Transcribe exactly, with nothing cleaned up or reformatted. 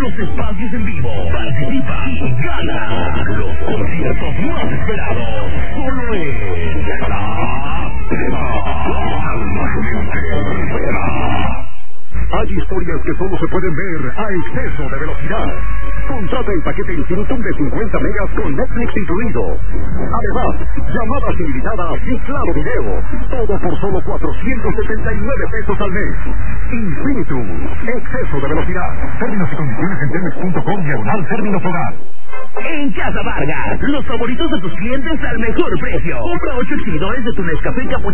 los espacios en vivo. Participa y gana los conciertos más esperados. Solo en Hay historias que solo se pueden ver a exceso de velocidad. Contrata el paquete Infinitum de cincuenta megas con Netflix incluido. Además, llamadas ilimitadas y claro video. Todo por solo cuatrocientos setenta y nueve pesos al mes. Infinitum, exceso de velocidad. Términos y condiciones en telmex punto com diagonal términos hogar. En Casa Vargas, los favoritos de tus clientes al mejor precio. Compra ocho exhibidores de tu Nescafé Capuchino